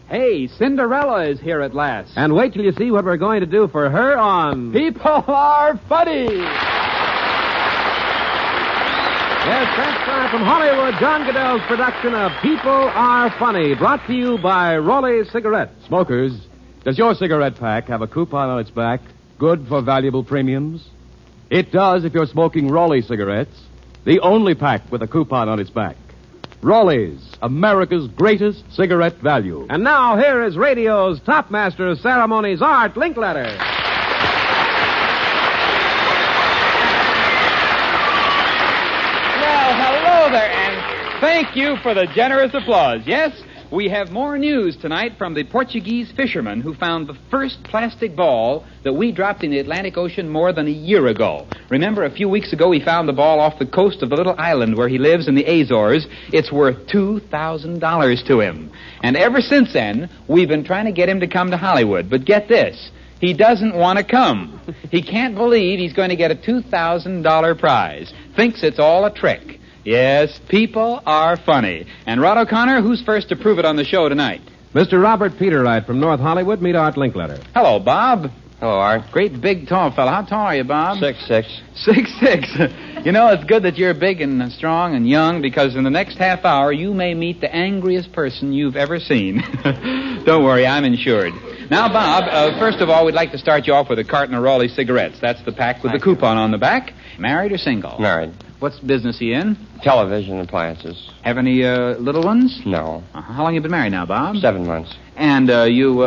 Hey, Cinderella is here at last. And wait till you see what we're going to do for her on... People Are Funny! Yes, that's time from Hollywood, John Goodell's production of People Are Funny, brought to you by Raleigh Cigarettes. Smokers, does your cigarette pack have a coupon on its back, good for valuable premiums? It does if you're smoking Raleigh cigarettes, the only pack with a coupon on its back. Raleigh's, America's greatest cigarette value. And now, here is radio's top master of ceremonies, Art Linkletter. Well, hello there, and thank you for the generous applause. Yes, we have more news tonight from the Portuguese fisherman who found the first plastic ball that we dropped in the Atlantic Ocean more than a year ago. Remember, a few weeks ago he found the ball off the coast of the little island where he lives in the Azores. It's worth $2,000 to him. And ever since then, we've been trying to get him to come to Hollywood. But get this, he doesn't want to come. He can't believe he's going to get a $2,000 prize. Thinks it's all a trick. Yes, people are funny. And Rod O'Connor, who's first to prove it on the show tonight? Mr. Robert Peterwright from North Hollywood. Meet Art Linkletter. Hello, Bob. Hello, Art. Great big tall fella. How tall are you, Bob? 6'6". 6'6". You know, it's good that you're big and strong and young, because in the next half hour you may meet the angriest person you've ever seen. Don't worry, I'm insured. Now, Bob, first of all, we'd like to start you off with a carton of Raleigh cigarettes. That's the pack with the coupon on the back. Married or single? Married. What's business he in? Television appliances. Have any little ones? No. How long you been married now, Bob? 7 months. And you...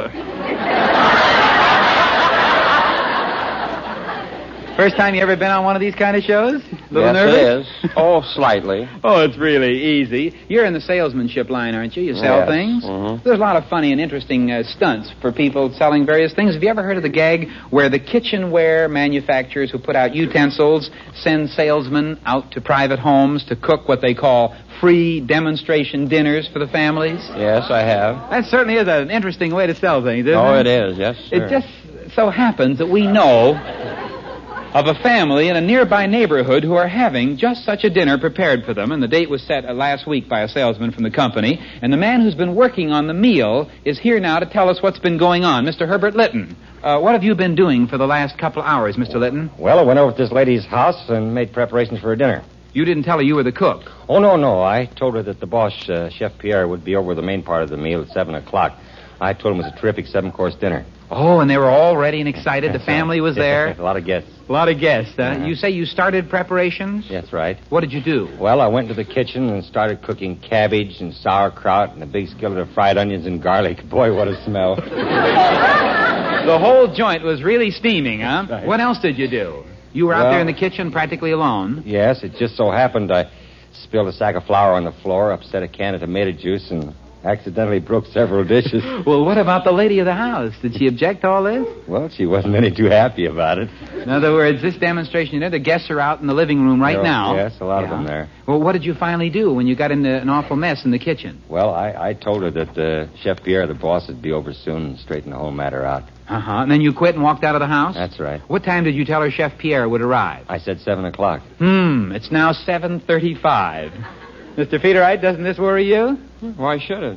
First time you ever been on one of these kind of shows? Yes, nervous? it is. Oh, slightly. Oh, it's really easy. You're in the salesmanship line, aren't you? You sell Yes. things? Mm-hmm. There's a lot of funny and interesting stunts for people selling various things. Have you ever heard of the gag where the kitchenware manufacturers who put out utensils send salesmen out to private homes to cook what they call free demonstration dinners for the families? Yes, I have. That certainly is an interesting way to sell things, isn't Oh, it? it is, yes, sir. It just so happens that we know of a family in a nearby neighborhood who are having just such a dinner prepared for them, and the date was set last week by a salesman from the company, and the man who's been working on the meal is here now to tell us what's been going on. Mr. Herbert Litton, what have you been doing for the last couple hours, Mr. Litton? Well, I went over to this lady's house and made preparations for her dinner. You didn't tell her you were the cook. Oh, no. I told her that the boss, Chef Pierre, would be over the main part of the meal at 7 o'clock. I told him it was a terrific 7-course dinner. Oh, and they were all ready and excited. The family was there. A lot of guests. A lot of guests, huh? Uh-huh. You say you started preparations? That's right. What did you do? Well, I went to the kitchen and started cooking cabbage and sauerkraut and a big skillet of fried onions and garlic. Boy, what a smell. The whole joint was really steaming, huh? Right. What else did you do? You were out there in the kitchen practically alone. Yes, it just so happened I spilled a sack of flour on the floor, upset a can of tomato juice, and accidentally broke several dishes. Well, what about the lady of the house? Did she object to all this? Well, she wasn't any too happy about it. In other words, this demonstration, the guests are out in the living room right now. Yes, a lot of them there. Well, what did you finally do when you got into an awful mess in the kitchen? Well, I told her that Chef Pierre, the boss, would be over soon and straighten the whole matter out. Uh-huh. And then you quit and walked out of the house? That's right. What time did you tell her Chef Pierre would arrive? I said 7 o'clock. It's now 7:35. Mr. Peterwright, doesn't this worry you? Why should it?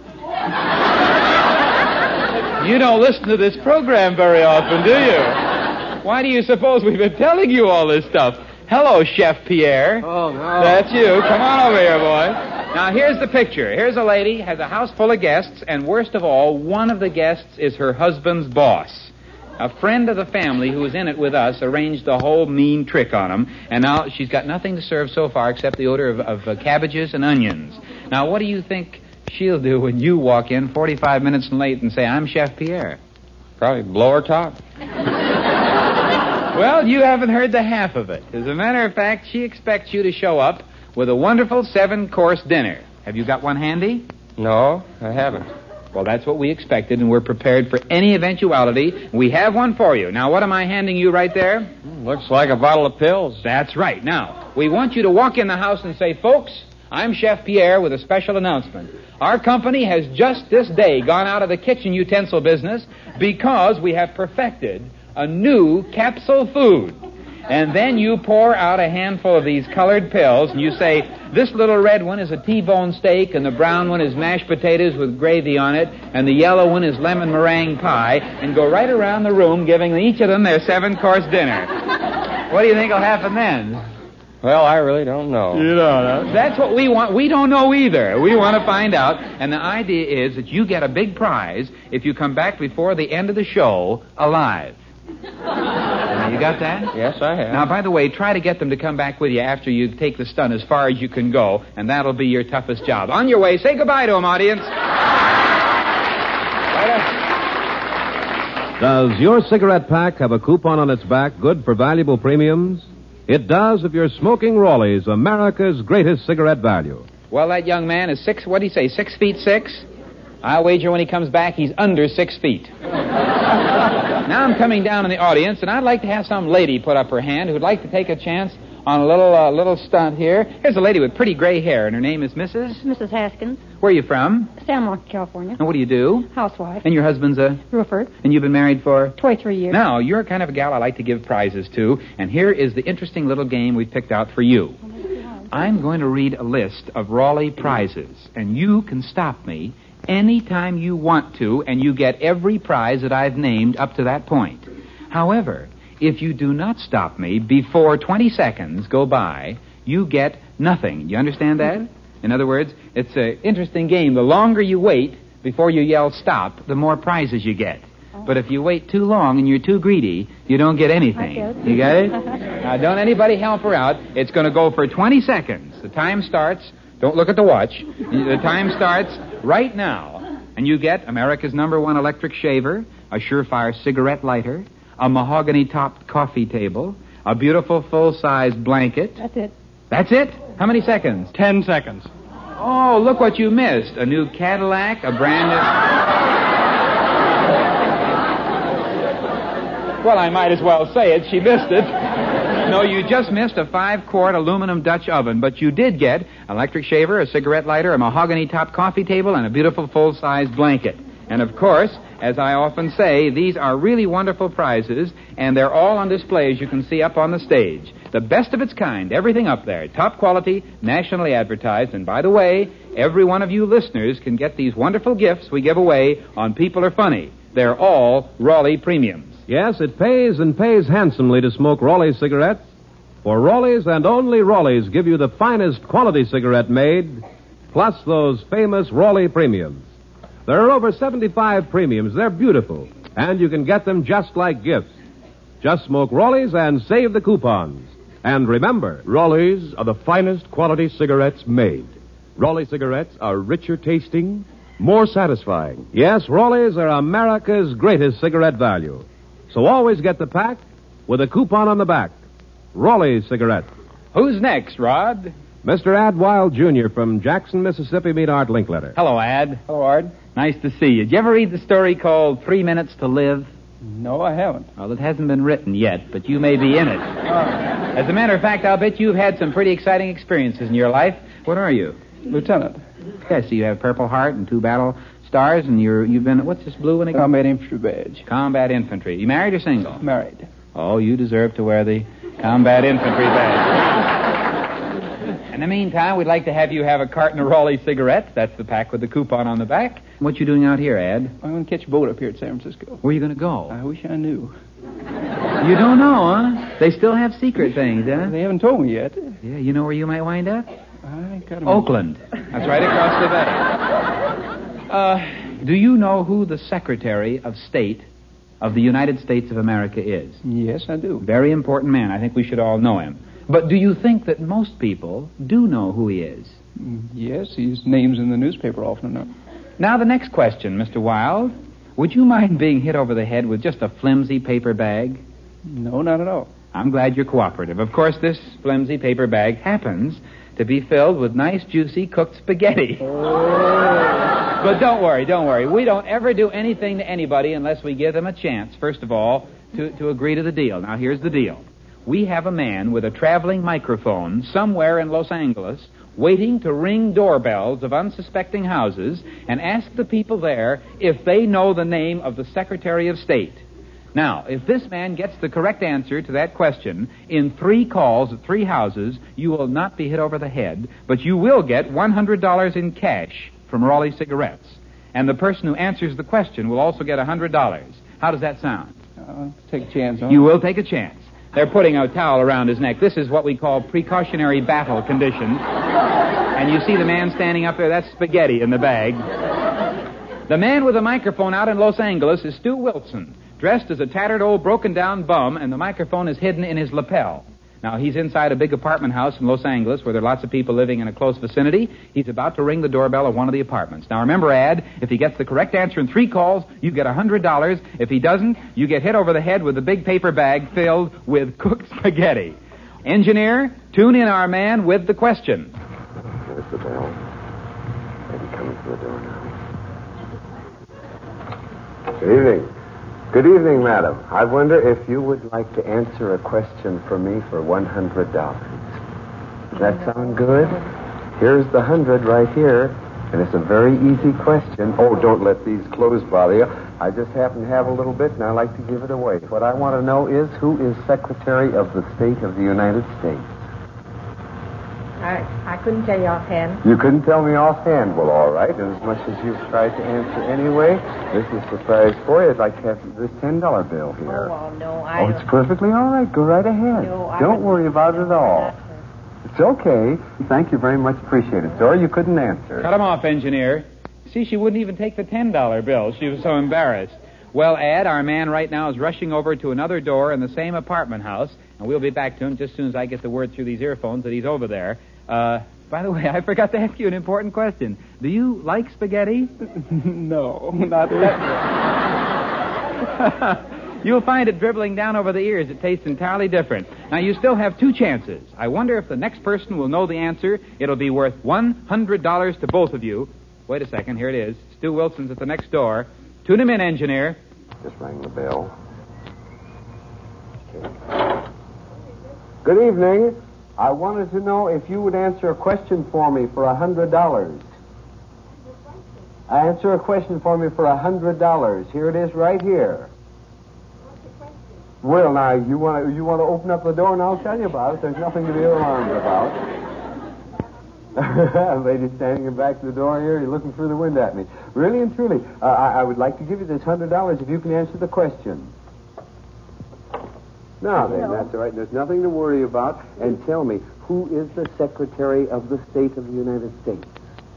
You don't listen to this program very often, do you? Why do you suppose we've been telling you all this stuff? Hello, Chef Pierre. Oh, no. That's you. Come on over here, boy. Now, here's the picture. Here's a lady, has a house full of guests, and worst of all, one of the guests is her husband's boss. A friend of the family who was in it with us arranged the whole mean trick on him, and now she's got nothing to serve so far except the odor of cabbages and onions. Now, what do you think she'll do when you walk in 45 minutes late and say, I'm Chef Pierre? Probably blow her top. Well, you haven't heard the half of it. As a matter of fact, she expects you to show up with a wonderful 7-course dinner. Have you got one handy? No, I haven't. Well, that's what we expected, and we're prepared for any eventuality. We have one for you. Now, what am I handing you right there? Looks like a bottle of pills. That's right. Now, we want you to walk in the house and say, folks, I'm Chef Pierre with a special announcement. Our company has just this day gone out of the kitchen utensil business because we have perfected a new capsule food. And then you pour out a handful of these colored pills, and you say, this little red one is a T-bone steak, and the brown one is mashed potatoes with gravy on it, and the yellow one is lemon meringue pie, and go right around the room giving each of them their 7-course dinner. What do you think will happen then? Well, I really don't know. You don't know. That's what we want. We don't know either. We want to find out. And the idea is that you get a big prize if you come back before the end of the show alive. Now, you got that? Yes, I have. Now, by the way, try to get them to come back with you after you take the stunt as far as you can go, and that'll be your toughest job. On your way, say goodbye to them, audience. Does your cigarette pack have a coupon on its back good for valuable premiums? It does if you're smoking Rawleys, America's greatest cigarette value. Well, that young man is 6 feet 6? I'll wager when he comes back, he's under 6 feet. Now I'm coming down in the audience, and I'd like to have some lady put up her hand who'd like to take a chance on a little stunt here. Here's a lady with pretty gray hair, and her name is Mrs. Haskins. Where are you from? San Marcos, California. And what do you do? Housewife. And your husband's a... Roofer. And you've been married for... 23 years. Now, you're kind of a gal I like to give prizes to, and here is the interesting little game we picked out for you. I'm going to read a list of Raleigh prizes, and you can stop me anytime you want to, and you get every prize that I've named up to that point. However, if you do not stop me before 20 seconds go by, you get nothing. You understand that? In other words, it's an interesting game. The longer you wait before you yell stop, the more prizes you get. But if you wait too long and you're too greedy, you don't get anything. You got it? Now, don't anybody help her out. It's going to go for 20 seconds. The time starts. Don't look at the watch. The time starts right now. And you get America's #1 electric shaver, a Surefire cigarette lighter, a mahogany-topped coffee table, a beautiful full-size blanket. That's it. That's it? How many seconds? 10 seconds. Oh, look what you missed. A new Cadillac, a brand new... Well, I might as well say it. She missed it. No, you just missed a 5-quart aluminum Dutch oven, but you did get an electric shaver, a cigarette lighter, a mahogany-topped coffee table, and a beautiful full-size blanket. And, of course, as I often say, these are really wonderful prizes, and they're all on display, as you can see, up on the stage. The best of its kind, everything up there, top quality, nationally advertised. And, by the way, every one of you listeners can get these wonderful gifts we give away on People Are Funny. They're all Raleigh premiums. Yes, it pays and pays handsomely to smoke Rawleys cigarettes. For Rawleys and only Rawleys give you the finest quality cigarette made, plus those famous Raleigh premiums. There are over 75 premiums. They're beautiful, and you can get them just like gifts. Just smoke Rawleys and save the coupons. And remember, Rawleys are the finest quality cigarettes made. Raleigh cigarettes are richer tasting, more satisfying. yes, Rawleys are America's greatest cigarette value. So always get the pack with a coupon on the back. Rawleys cigarettes. Who's next, Rod? Mr. Ad Wild Jr. from Jackson, Mississippi, meet Art Linkletter. Hello, Ad. Hello, Art. Nice to see you. Did you ever read the story called 3 Minutes to Live? No, I haven't. Well, it hasn't been written yet, but you may be in it. As a matter of fact, I'll bet you've had some pretty exciting experiences in your life. What are you? Lieutenant. Yes, so you have Purple Heart and 2 battle stars, and you've been, what's this blue one again? Combat Infantry badge. Combat Infantry. You married or single? Married. Oh, you deserve to wear the Combat Infantry badge. In the meantime, we'd like to have you have a carton of Raleigh cigarettes. That's the pack with the coupon on the back. What you doing out here, Ad? I'm going to catch a boat up here at San Francisco. Where are you going to go? I wish I knew. You don't know, huh? They still have secret things, huh? They haven't told me yet. Yeah, you know where you might wind up? I got 'em. Oakland. That's right across the bay. Do you know who the Secretary of State of the United States of America is? Yes, I do. Very important man. I think we should all know him. But do you think that most people do know who he is? Yes, his name's in the newspaper often enough. Now, the next question, Mr. Wilde. Would you mind being hit over the head with just a flimsy paper bag? No, not at all. I'm glad you're cooperative. Of course, this flimsy paper bag happens to be filled with nice, juicy, cooked spaghetti. But don't worry. We don't ever do anything to anybody unless we give them a chance, first of all, to agree to the deal. Now, here's the deal. We have a man with a traveling microphone somewhere in Los Angeles waiting to ring doorbells of unsuspecting houses and ask the people there if they know the name of the Secretary of State. Now, if this man gets the correct answer to that question in 3 calls at 3 houses, you will not be hit over the head, but you will get $100 in cash from Raleigh Cigarettes. And the person who answers the question will also get $100. How does that sound? Take a chance on You will take a chance. They're putting a towel around his neck. This is what we call precautionary battle conditions. And you see the man standing up there, that's spaghetti in the bag. The man with the microphone out in Los Angeles is Stu Wilson, dressed as a tattered old broken-down bum, and the microphone is hidden in his lapel. Now, he's inside a big apartment house in Los Angeles where there are lots of people living in a close vicinity. He's about to ring the doorbell of one of the apartments. Now, remember, Ad, if he gets the correct answer in 3 calls, you get $100. If he doesn't, you get hit over the head with a big paper bag filled with cooked spaghetti. Engineer, tune in our man with the question. There's the bell. Maybe coming to the door now. Good evening. Good evening, madam. I wonder if you would like to answer a question for me for $100. Does that sound good? Here's the 100 right here, and it's a very easy question. Oh, don't let these clothes bother you. I just happen to have a little bit, and I like to give it away. What I want to know is who is Secretary of the State of the United States? I couldn't tell you offhand. You couldn't tell me offhand. Well, all right. And as much as you've tried to answer anyway, this is a surprise for you. I'd like to have this $10 bill here. Oh, no, Oh, it's perfectly all right. Go right ahead. No, Don't worry about it at all. It's okay. Thank you very much. Appreciate it. Sorry you couldn't answer. Cut him off, engineer. See, she wouldn't even take the $10 bill. She was so embarrassed. Well, Ad, our man right now is rushing over to another door in the same apartment house, and we'll be back to him just as soon as I get the word through these earphones that he's over there. By the way, I forgot to ask you an important question. Do you like spaghetti? No, not that. You'll find it dribbling down over the ears. It tastes entirely different. Now, you still have 2 chances. I wonder if the next person will know the answer. It'll be worth $100 to both of you. Wait a second. Here it is. Stu Wilson's at the next door. Tune him in, engineer. Just rang the bell. Okay. Good evening. I wanted to know if you would answer a question for me for $100. Answer a question for me for $100. Here it is right here. Well, now, you want to open up the door and I'll tell you about it. There's nothing to be alarmed about. A lady standing in back of the door here, you're looking through the window at me. Really and truly, I would like to give you this $100 if you can answer the question. Now then, that's all right. There's nothing to worry about. And tell me, who is the Secretary of the State of the United States?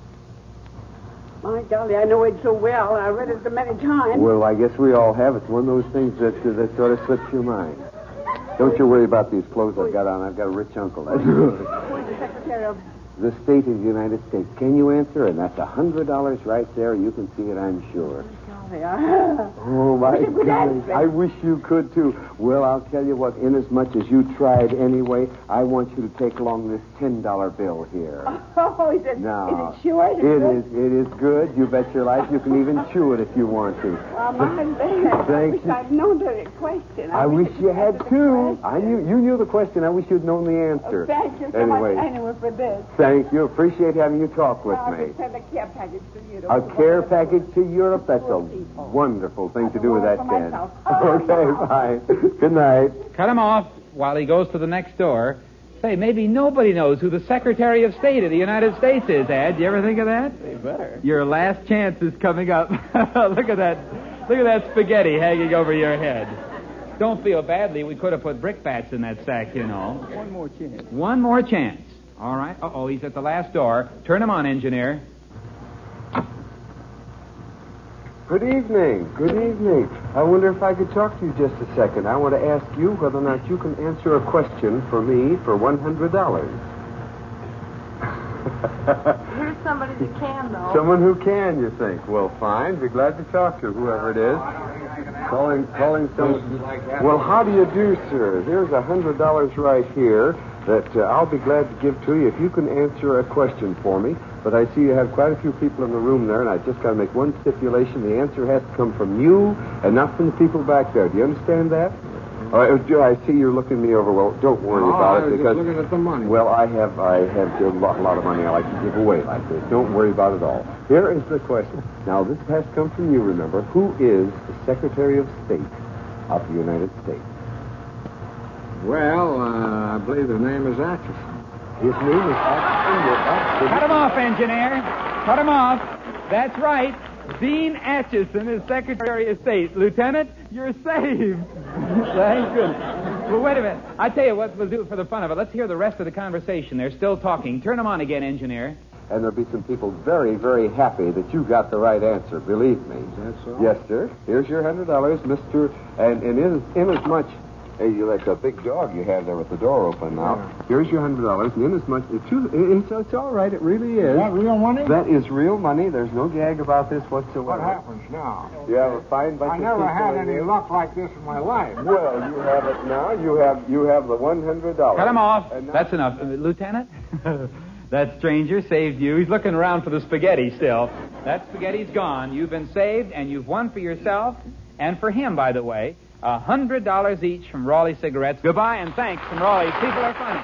My golly, I know it so well. I read it so many times. Well, I guess we all have. It's one of those things that sort of slips your mind. Don't you worry about these clothes I've got on. I've got a rich uncle. That's Who's the Secretary of... the State of the United States. Can you answer? And that's $100 right there. You can see it, I'm sure. Oh, my God. I wish you could, too. Well, I'll tell you what, inasmuch as you tried anyway, I want you to take along this $10 bill here. Oh, is it sure? It is good. You bet your life. You can even chew it if you want to. I wish I'd known the question. I wish you had, too. You knew the question. I wish you'd known the answer. Thank you so much anyway for this. Thank you. Appreciate having you talk with me. I'll send a care package to Europe. A care package to Europe? That's a wonderful thing to do with that kid. Okay, bye. Good night. Cut him off while he goes to the next door. Say, maybe nobody knows who the Secretary of State of the United States is, Ad. Do you ever think of that? They better. Your last chance is coming up. Look at that. Look at that spaghetti hanging over your head. Don't feel badly. We could have put brickbats in that sack, you know. One more chance. One more chance. All right. Uh-oh, he's at the last door. Turn him on, engineer. Good evening. Good evening. I wonder if I could talk to you just a second. I want to ask you whether or not you can answer a question for me for $100. Here's somebody that can, though. Someone who can, you think? Well, fine. Be glad to talk to whoever it is. Calling someone. Well, how do you do, sir? There's $100 right here that I'll be glad to give to you if you can answer a question for me. But I see you have quite a few people in the room there, and I just got to make one stipulation. The answer has to come from you and not from the people back there. Do you understand that? I see you're looking me over. Well, don't worry about it because looking at the money. Well, I have a lot of money I like to give away like this. Don't worry about it all. Here is the question. Now, this has come from you. Remember, who is the Secretary of State of the United States. Well, I believe his name is Atchison. His name is Atchison. Cut him off, engineer. Cut him off. That's right. Dean Atchison is Secretary of State. Lieutenant, you're saved. Thank goodness. Well, wait a minute. I tell you what we'll do for the fun of it. Let's hear the rest of the conversation. They're still talking. Turn them on again, engineer. And there'll be some people very, very happy that you got the right answer. Believe me. Is that so? Yes, sir. Here's your $100, Mr. And in as much... Hey, you like a big dog you have there with the door open now. Yeah. Here's your $100, and in as much... It's all right. It really is. Is that real money? That is real money. There's no gag about this whatsoever. What happens now? You have a fine bunch I of never people had in any here. luck like this in my life. Well, you have it now. You have the $100. Cut him off. And now- That's enough. Lieutenant? That stranger saved you. He's looking around for the spaghetti still. That spaghetti's gone. You've been saved, and you've won for yourself, and for him, by the way, $100 each from Raleigh Cigarettes. Goodbye, and thanks from Raleigh. People are funny.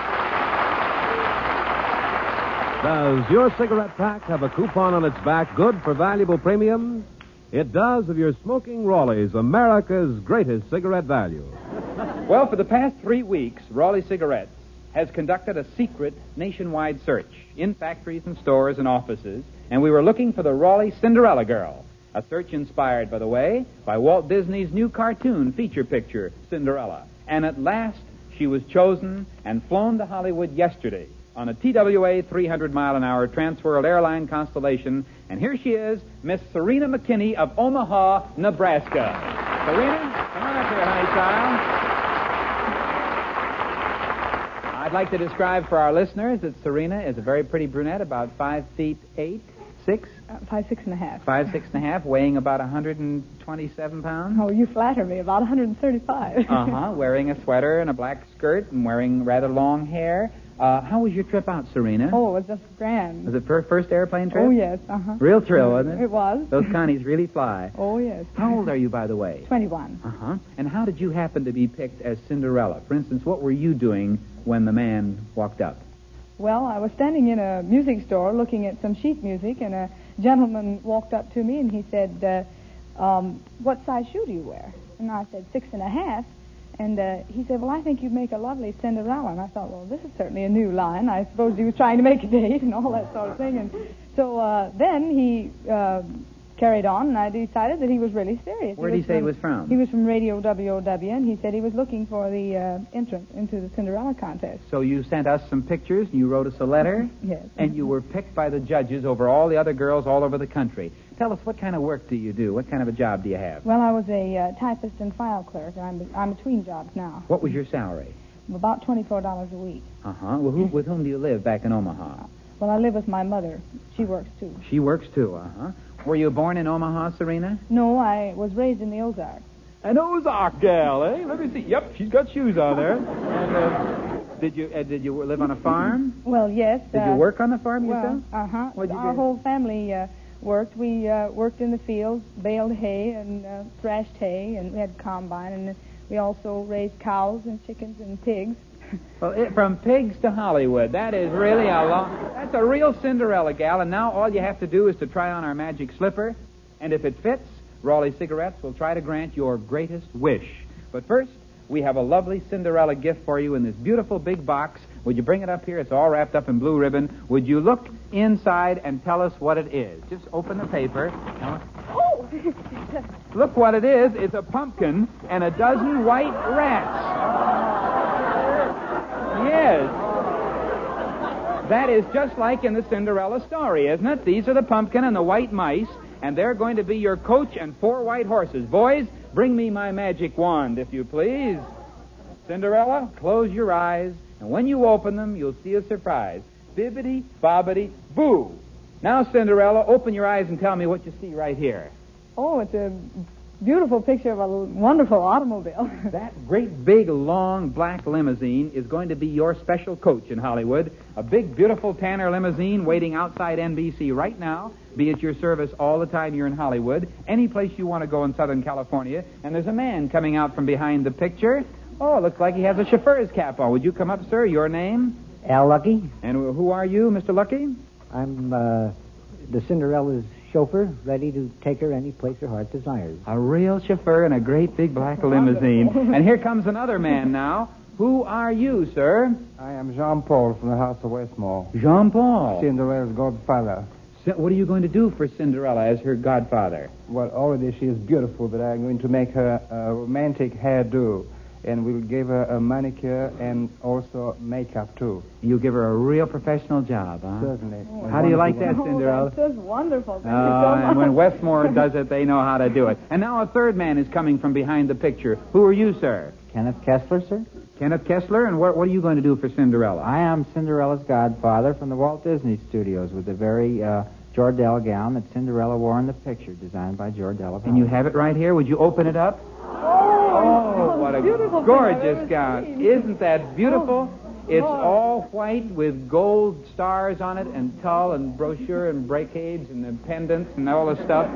Does your cigarette pack have a coupon on its back good for valuable premiums? It does if you're smoking Raleigh's, America's greatest cigarette value. Well, for the past 3 weeks, Raleigh Cigarettes has conducted a secret nationwide search in factories and stores and offices, and we were looking for the Raleigh Cinderella Girl, a search inspired, by the way, by Walt Disney's new cartoon feature picture, Cinderella. And at last, she was chosen and flown to Hollywood yesterday on a TWA 300-mile-an-hour Transworld Airline Constellation. And here she is, Miss Serena McKinney of Omaha, Nebraska. Serena, come on up here, honey child. I'd like to describe for our listeners that Serena is a very pretty brunette, about 5 feet 8, 6? 5, 6.5. 5, 6.5, weighing about 127 pounds. Oh, you flatter me. About 135. Uh-huh, wearing a sweater and a black skirt and wearing rather long hair. How was your trip out, Serena? Oh, it was just grand. Was it first airplane trip? Oh, yes. Uh-huh. Real thrill, wasn't it? It was. Those Connies really fly. Oh, yes. How old are you, by the way? 21. Uh-huh. And how did you happen to be picked as Cinderella? For instance, what were you doing when the man walked up? Well, I was standing in a music store looking at some sheet music, and a gentleman walked up to me, and he said, what size shoe do you wear? And I said, 6.5. And he said, well, I think you'd make a lovely Cinderella. And I thought, well, this is certainly a new line. I suppose he was trying to make a date and all that sort of thing. And so then he carried on, and I decided that he was really serious. Where did he say he was from? He was from Radio WOW, and he said he was looking for the entrance into the Cinderella contest. So you sent us some pictures, and you wrote us a letter? Yes. And you were picked by the judges over all the other girls all over the country. Tell us, what kind of work do you do? What kind of a job do you have? Well, I was a typist and file clerk, and I'm between jobs now. What was your salary? About $24 a week. Uh-huh. Well, with whom do you live back in Omaha? Well, I live with my mother. She works, too. She works, too, uh-huh. Were you born in Omaha, Serena? No, I was raised in the Ozarks. An Ozark gal, eh? Let me see. Yep, she's got shoes on there. And, did you live on a farm? Well, yes. Did you work on the farm yourself? Uh-huh. What'd you Our do? whole family worked. We worked in the fields, baled hay and thrashed hay, and we had combine, and we also raised cows and chickens and pigs. Well, from pigs to Hollywood. That is really that's a real Cinderella gal, and now all you have to do is to try on our magic slipper, and if it fits, Raleigh Cigarettes will try to grant your greatest wish. But first, we have a lovely Cinderella gift for you in this beautiful big box. Would you bring it up here? It's all wrapped up in blue ribbon. Would you look inside and tell us what it is? Just open the paper. Oh! Look what it is. It's a pumpkin and a dozen white rats. Yes. That is just like in the Cinderella story, isn't it? These are the pumpkin and the white mice, and they're going to be your coach and 4 white horses. Boys, bring me my magic wand, if you please. Cinderella, close your eyes, and when you open them, you'll see a surprise. Bibbidi, bobbidi, boo. Now, Cinderella, open your eyes and tell me what you see right here. Oh, it's a beautiful picture of a wonderful automobile. That great, big, long, black limousine is going to be your special coach in Hollywood. A big, beautiful Tanner limousine waiting outside NBC right now. Be at your service all the time you're in Hollywood. Any place you want to go in Southern California. And there's a man coming out from behind the picture. Oh, it looks like he has a chauffeur's cap on. Would you come up, sir? Your name? Al Lucky. And who are you, Mr. Lucky? I'm the Cinderella's chauffeur ready to take her any place her heart desires. A real chauffeur in a great big black limousine. And here comes another man now. Who are you, sir? I am Jean-Paul from the House of Westmore. Jean-Paul. Cinderella's godfather. What are you going to do for Cinderella as her godfather? Well, already she is beautiful, but I'm going to make her a romantic hairdo. And we'll give her a manicure and also makeup, too. You give her a real professional job, huh? Certainly. How do you like that, Cinderella? That's just wonderful. Thank you so much. And when Westmore does it, they know how to do it. And now a third man is coming from behind the picture. Who are you, sir? Kenneth Kessler, sir? Kenneth Kessler, and what are you going to do for Cinderella? I am Cinderella's godfather from the Walt Disney Studios with the very Jordell gown that Cinderella wore in the picture, designed by Jordell. And you have it right here. Would you open it up? Oh, what a beautiful gorgeous gown. Isn't that beautiful? It's all white with gold stars on it and tulle and brochure and brocades and the pendants and all the stuff.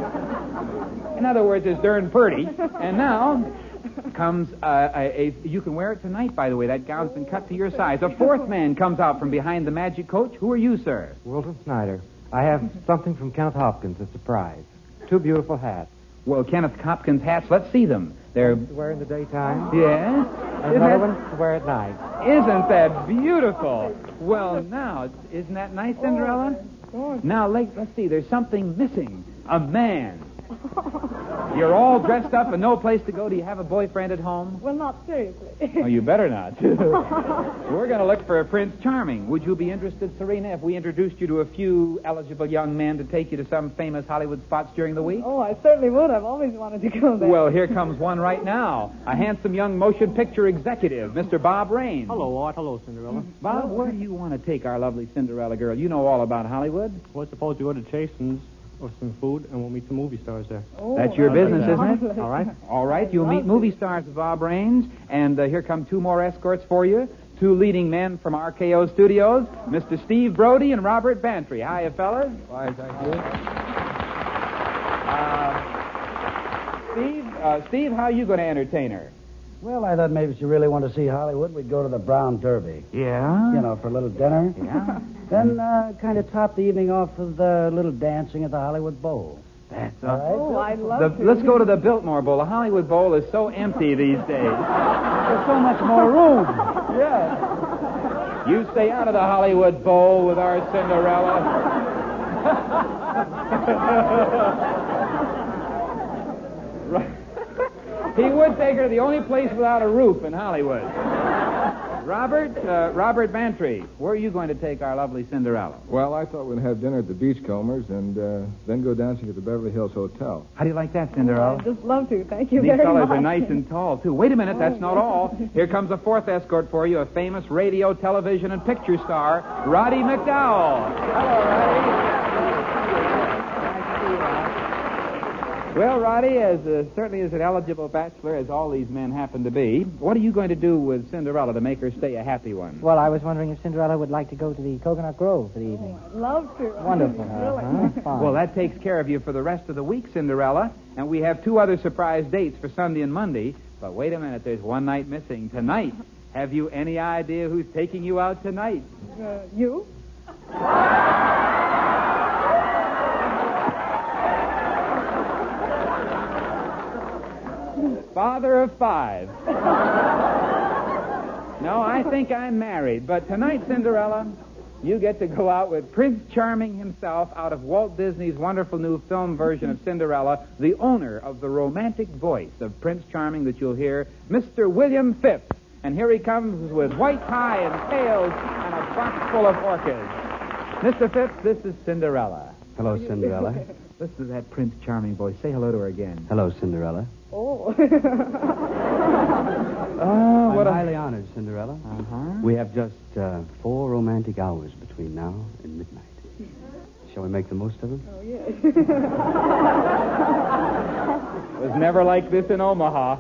In other words, it's darn pretty. And now comes you can wear it tonight, by the way. That gown's been cut to your size. A fourth man comes out from behind the magic coach. Who are you, sir? Wilton Snyder. I have something from Kenneth Hopkins, a surprise. 2 beautiful hats. Well, Kenneth Hopkins hats, let's see them. They're... To wear in the daytime. Yes. And another one to wear at night. Isn't that beautiful? Well, now, isn't that nice, Cinderella? Now, let's see. There's something missing. A man. You're all dressed up and no place to go. Do you have a boyfriend at home? Well, not seriously. Oh, you better not. We're going to look for a Prince Charming. Would you be interested, Serena, if we introduced you to a few eligible young men to take you to some famous Hollywood spots during the week? Oh, I certainly would. I've always wanted to go there. Well, here comes one right now. A handsome young motion picture executive, Mr. Bob Raines. Hello, Art. Hello, Cinderella. Bob, where do you want to take our lovely Cinderella girl? You know all about Hollywood. Well, suppose you go to Chasen's or some food, and we'll meet some movie stars there. Oh, that's your business, isn't it? All right. All right, you'll meet movie stars with Bob Raines, and here come 2 more escorts for you. 2 leading men from RKO Studios, Mr. Steve Brody and Robert Bantry. Hiya, fellas. Why, thank you. Steve, how are you going to entertain her? Well, I thought maybe if you really want to see Hollywood, we'd go to the Brown Derby. Yeah? You know, for a little dinner. Yeah. Then kind of top the evening off with a little dancing at the Hollywood Bowl. That's all right. Oh, I'd love to. Let's go to the Biltmore Bowl. The Hollywood Bowl is so empty these days. There's so much more room. Yeah. You stay out of the Hollywood Bowl with our Cinderella. Right. He would take her to the only place without a roof in Hollywood. Robert Bantry, where are you going to take our lovely Cinderella? Well, I thought we'd have dinner at the Beachcombers and then go dancing at the Beverly Hills Hotel. How do you like that, Cinderella? I'd just love to. Thank you These very fellas much. are nice and tall, too. Wait a minute, that's not all. Here comes a 4th escort for you, a famous radio, television, and picture star, Roddy McDowell. Hello, Roddy. Well, Roddy, as certainly as an eligible bachelor, as all these men happen to be, what are you going to do with Cinderella to make her stay a happy one? Well, I was wondering if Cinderella would like to go to the Coconut Grove for the evening. I'd love to. Wonderful. Really. Fine. Well, that takes care of you for the rest of the week, Cinderella. And we have 2 other surprise dates for Sunday and Monday. But wait a minute, there's one night missing. Tonight. Have you any idea who's taking you out tonight? You? Father of 5. No, I think I'm married. But tonight, Cinderella, you get to go out with Prince Charming himself out of Walt Disney's wonderful new film version of Cinderella, the owner of the romantic voice of Prince Charming that you'll hear, Mr. William Phipps. And here he comes with white tie and tails and a box full of orchids. Mr. Phipps, this is Cinderella. Hello, Cinderella. Listen to that Prince Charming voice. Say hello to her again. Hello, Cinderella. Oh. Oh, what I'm highly honored, Cinderella. Uh-huh. We have just 4 romantic hours between now and midnight. Shall we make the most of them? Oh, yes. It was never like this in Omaha.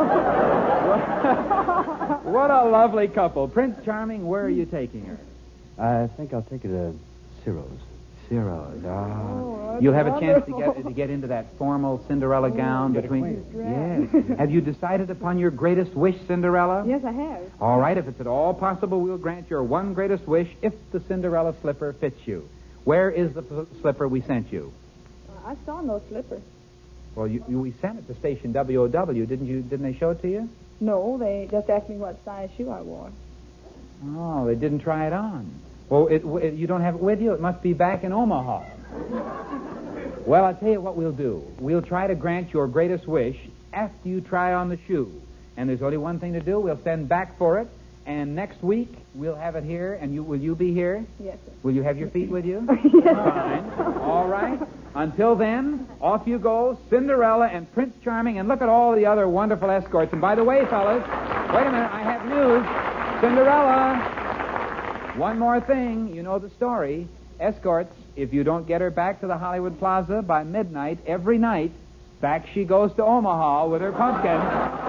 What a lovely couple. Prince Charming, where are you taking her? I think I'll take her to Ciro's. Ciro's. Oh, You'll have a chance wonderful. to get into that formal Cinderella gown between. Yes. Have you decided upon your greatest wish, Cinderella? Yes, I have. All right. If it's at all possible, we'll grant your one greatest wish if the Cinderella slipper fits you. Where is the slipper we sent you? I saw no slipper. Well, we sent it to station WOW. Didn't they show it to you? No, they just asked me what size shoe I wore. Oh, they didn't try it on. Well, you don't have it with you? It must be back in Omaha. Well, I'll tell you what we'll do. We'll try to grant your greatest wish after you try on the shoe. And there's only one thing to do. We'll send back for it. And next week, we'll have it here. And will you be here? Yes, sir. Will you have your feet with you? Yes. Fine. All right. Until then, off you go, Cinderella and Prince Charming, and look at all the other wonderful escorts. And by the way, fellas, wait a minute, I have news. Cinderella, one more thing. You know the story. Escorts, if you don't get her back to the Hollywood Plaza by midnight every night, back she goes to Omaha with her pumpkin.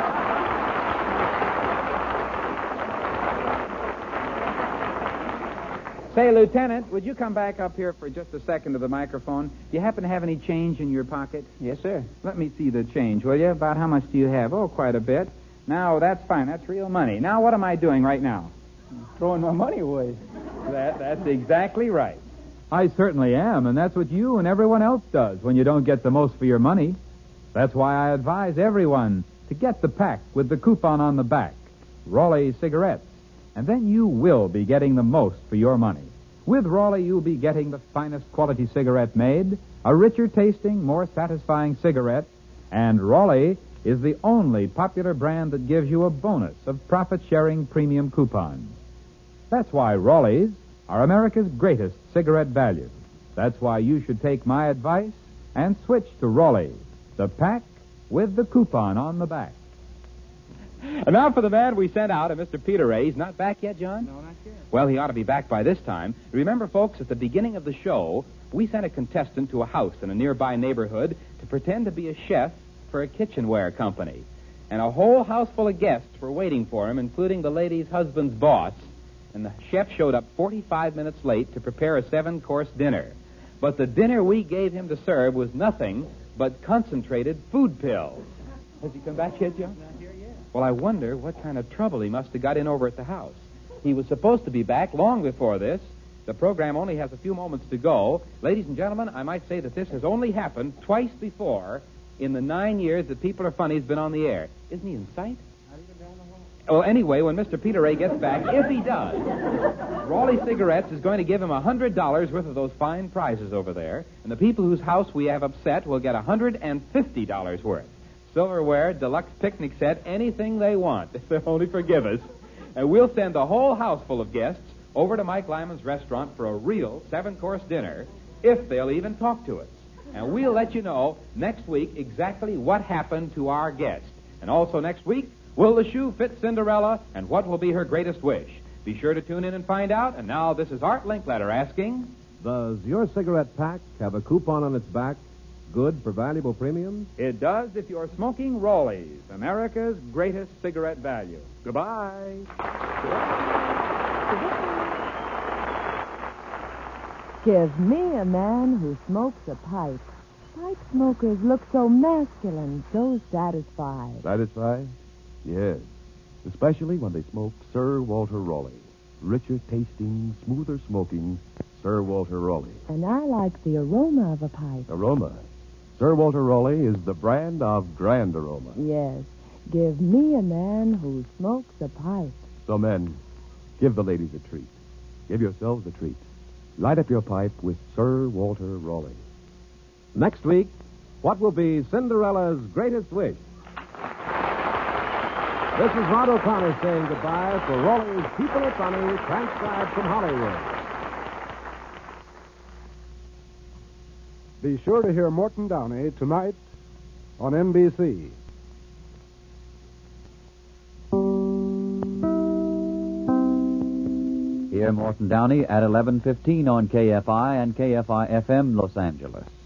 Say, Lieutenant, would you come back up here for just a second to the microphone? Do you happen to have any change in your pocket? Yes, sir. Let me see the change, will you? About how much do you have? Oh, quite a bit. Now, that's fine. That's real money. Now, what am I doing right now? Throwing my money away. That's exactly right. I certainly am, and that's what you and everyone else does when you don't get the most for your money. That's why I advise everyone to get the pack with the coupon on the back, Raleigh cigarettes. And then you will be getting the most for your money. With Raleigh, you'll be getting the finest quality cigarette made, a richer tasting, more satisfying cigarette, and Raleigh is the only popular brand that gives you a bonus of profit-sharing premium coupons. That's why Raleigh's are America's greatest cigarette value. That's why you should take my advice and switch to Raleigh, the pack with the coupon on the back. And now for the man we sent out, Mr. Peter Ray. He's not back yet, John? No, not yet. Well, he ought to be back by this time. Remember, folks, at the beginning of the show, we sent a contestant to a house in a nearby neighborhood to pretend to be a chef for a kitchenware company. And a whole house full of guests were waiting for him, including the lady's husband's boss. And the chef showed up 45 minutes late to prepare a 7-course dinner. But the dinner we gave him to serve was nothing but concentrated food pills. Has he come back yet, John? Not here yet. Well, I wonder what kind of trouble he must have got in over at the house. He was supposed to be back long before this. The program only has a few moments to go. Ladies and gentlemen, I might say that this has only happened twice before in the 9 years that People Are Funny's been on the air. Isn't he in sight? Well, anyway, when Mr. Peter Ray gets back, if he does, Raleigh Cigarettes is going to give him $100 worth of those fine prizes over there, and the people whose house we have upset will get $150 worth. Silverware, deluxe picnic set, anything they want, if they'll only forgive us. And we'll send the whole house full of guests over to Mike Lyman's restaurant for a real 7-course dinner, if they'll even talk to us. And we'll let you know next week exactly what happened to our guest. And also next week, will the shoe fit Cinderella, and what will be her greatest wish? Be sure to tune in and find out. And now this is Art Linkletter asking, does your cigarette pack have a coupon on its back? Good for valuable premiums? It does if you're smoking Raleigh's, America's greatest cigarette value. Goodbye. Give me a man who smokes a pipe. Pipe smokers look so masculine, so satisfied. Satisfied? Yes. Especially when they smoke Sir Walter Raleigh. Richer tasting, smoother smoking, Sir Walter Raleigh. And I like the aroma of a pipe. Aroma? Sir Walter Raleigh is the brand of grand aroma. Yes. Give me a man who smokes a pipe. So, men, give the ladies a treat. Give yourselves a treat. Light up your pipe with Sir Walter Raleigh. Next week, what will be Cinderella's greatest wish? This is Rod O'Connor saying goodbye for Raleigh's People Are Funny, transcribed from Hollywood. Be sure to hear Morton Downey tonight on NBC. Hear Morton Downey at 11:15 on KFI and KFI FM Los Angeles.